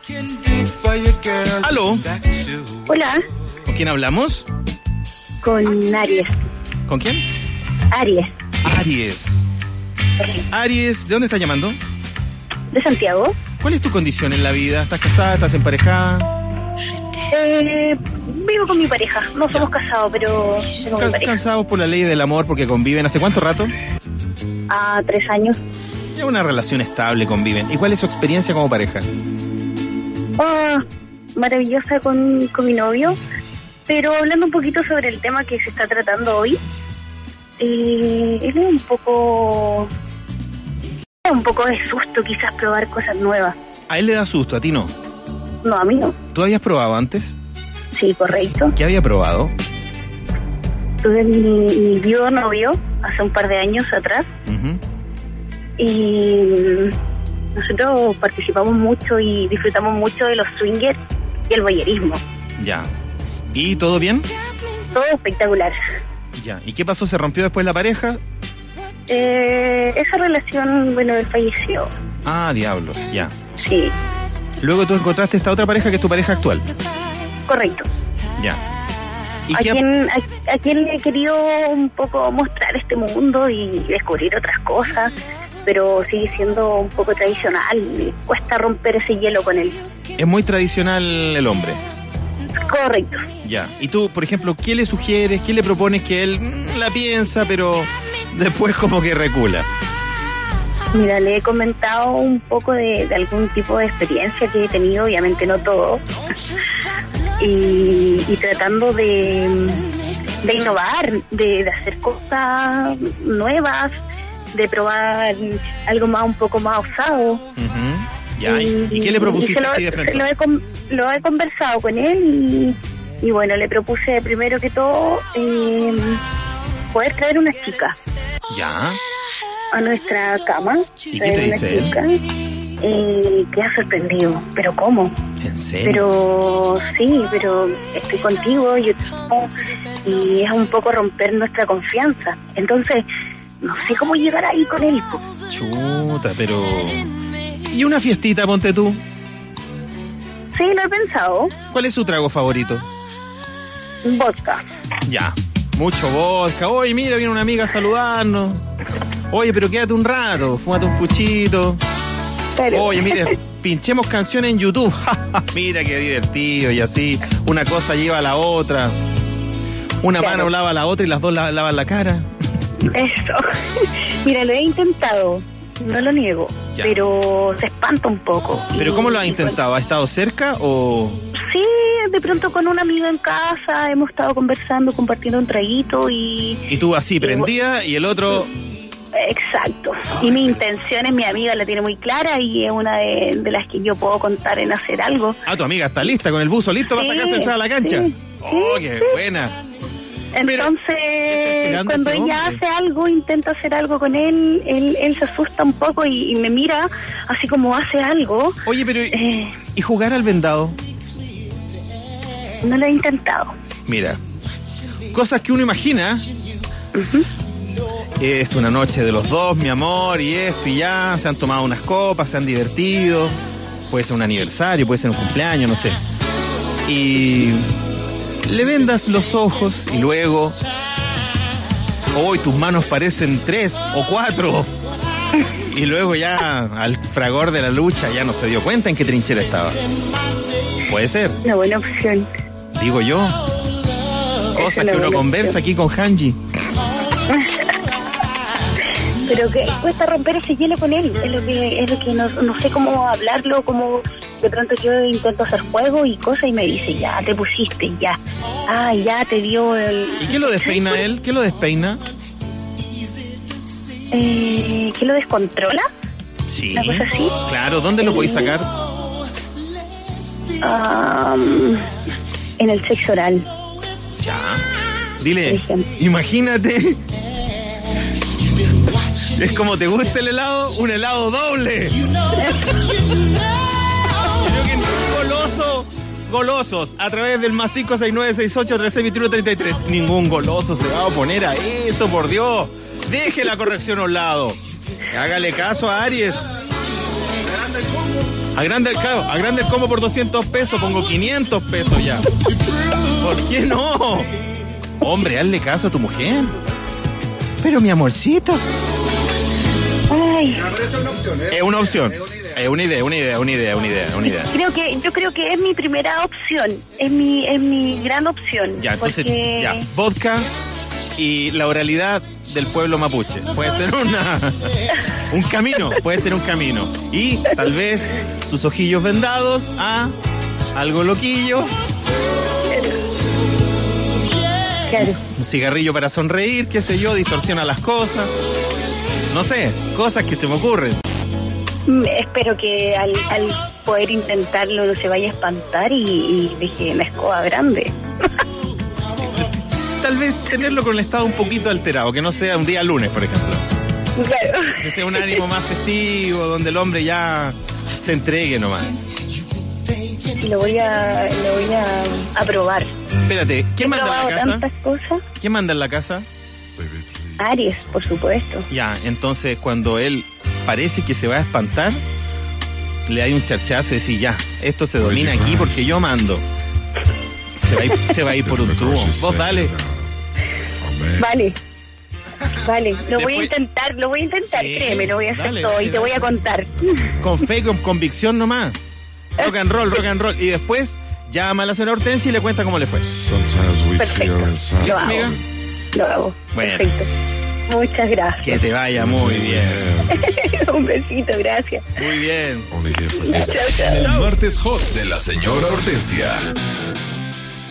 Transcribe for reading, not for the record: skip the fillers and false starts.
Aló. Hola. ¿Con quién hablamos? Con Aries. ¿Con quién? Aries. Aries, ¿de dónde estás llamando? ¿De Santiago? ¿Cuál es tu condición en la vida? ¿Estás casada? ¿Estás emparejada? Vivo con mi pareja. No somos casados, pero tengo mi pareja. Cansados por la ley del amor porque conviven. ¿Hace cuánto rato? 3 años. Ya una relación estable, conviven. ¿Y cuál es su experiencia como pareja? Maravillosa con mi novio. Pero hablando un poquito sobre el tema que se está tratando hoy, él es un poco de susto quizás probar cosas nuevas. A él le da susto, a ti no. No, a mí no. ¿Tú habías probado antes? Sí, correcto. ¿Qué había probado? Tuve mi viudo novio hace un par de años atrás. Uh-huh. Y nosotros participamos mucho y disfrutamos mucho de los swingers y el voyerismo. Ya. ¿Y todo bien? Todo espectacular. Ya. ¿Y qué pasó? ¿Se rompió después la pareja? Esa relación, bueno, él falleció. Diablos, ya. Sí. Luego tú encontraste esta otra pareja que es tu pareja actual. Correcto. Ya. ¿Y a quien le he querido un poco mostrar este mundo y descubrir otras cosas, pero sigue siendo un poco tradicional y cuesta romper ese hielo con él. Es muy tradicional el hombre. Correcto. Ya. ¿Y tú, por ejemplo, qué le sugieres, qué le propones que él la piensa, pero después como que recula? Mira, le he comentado un poco de algún tipo de experiencia que he tenido, obviamente no todo, y tratando de innovar, de hacer cosas nuevas, de probar algo más, un poco más osado. Uh-huh. Ya. ¿Y qué le propusiste así de frente? Lo he conversado con él y bueno, le propuse primero que todo poder traer una chica. Ya. A nuestra cama. ¿Y qué te dice él? Que ha sorprendido. ¿Pero cómo? ¿En serio? Pero sí, pero estoy contigo y es un poco romper nuestra confianza. Entonces, no sé cómo llegar ahí con él. Chuta, pero... ¿Y una fiestita, ponte tú? Sí, lo he pensado. ¿Cuál es su trago favorito? Vodka. Ya. Mucho vodka. Oye, mira, viene una amiga a saludarnos. Oye, pero quédate un rato, fúmate un puchito. Pero... Oye, mire, pinchemos canciones en YouTube. Mira qué divertido y así. Una cosa lleva a la otra. Una mano lava a la otra y las dos lavan la cara. Eso. Mira, lo he intentado. No lo niego. Ya. Pero se espanta un poco. ¿Pero cómo lo has intentado? ¿Ha estado cerca o...? Sí, de pronto con una amiga en casa. Hemos estado conversando, compartiendo un traguito y... Y tú así, prendida y el otro... Exacto. Y mi intención es, mi amiga la tiene muy clara y es una de las que yo puedo contar en hacer algo. Tu amiga está lista con el buzo listo para sacarse entrar a la cancha. Sí, qué buena. Entonces, cuando ella hace algo, intenta hacer algo con él se asusta un poco y me mira así como hace algo. Oye, pero ¿y jugar al vendado? No lo he intentado. Mira, cosas que uno imagina. Uh-huh. Es una noche de los dos, mi amor, y esto y ya, se han tomado unas copas, se han divertido, puede ser un aniversario, puede ser un cumpleaños, no sé. Y le vendas los ojos y luego, hoy tus manos parecen 3 o 4. Y luego ya, al fragor de la lucha, ya no se dio cuenta en qué trinchera estaba. Puede ser. Una buena opción. Digo yo. Cosas que uno conversa aquí con Hanji. Pero que cuesta romper ese hielo con él, es lo que no sé cómo hablarlo, como de pronto yo intento hacer juego y cosas y me dice, ya te pusiste, ya, ya te dio el... ¿Y qué lo despeina él? ¿Qué lo despeina? ¿Qué lo descontrola? Sí. ¿Una cosa así? Claro, ¿dónde lo podéis sacar? En el sexo oral. Ya. Dile, imagínate... Es como te gusta el helado, un helado doble. Golosos, a través del más 56968362133. Ningún goloso se va a oponer a eso, por Dios. Deje la corrección a un lado. Hágale caso a Aries. Agranda el combo por 200 pesos, pongo 500 pesos ya. ¿Por qué no? Hombre, hazle caso a tu mujer. Pero mi amorcito. Ay. Es una opción. Es una idea. Yo creo que es mi primera opción. Es mi gran opción. Ya, entonces, porque... ya, vodka y la oralidad del pueblo mapuche. Puede ser un camino, Y tal vez sus ojillos vendados a algo loquillo. Claro. Un cigarrillo para sonreír, qué sé yo, distorsiona las cosas. No sé, cosas que se me ocurren. Espero que al poder intentarlo no se vaya a espantar y deje la escoba grande. Tal vez tenerlo con el estado un poquito alterado, que no sea un día lunes, por ejemplo. Claro. Que sea un ánimo más festivo, donde el hombre ya se entregue nomás. Lo voy a probar. Espérate, ¿quién manda en la casa? Tantas cosas. ¿Quién manda en la casa? Aries, por supuesto. Ya, entonces cuando él parece que se va a espantar, le hay un charchazo y decís, ya, esto se domina aquí porque yo mando. Se va a ir por un tubo. Vos dale. Vale, lo Después... voy a intentar, sí, créeme, lo voy a hacer dale, todo y te voy a contar. Con fe, con convicción nomás. Rock and roll. Y después llama a la señora Hortensia y le cuenta cómo le fue. Perfecto, lo hago. Bueno. Perfecto. Muchas gracias. Que te vaya muy bien. Un besito, gracias. Muy bien. Chao. El martes hot de la señora Hortensia.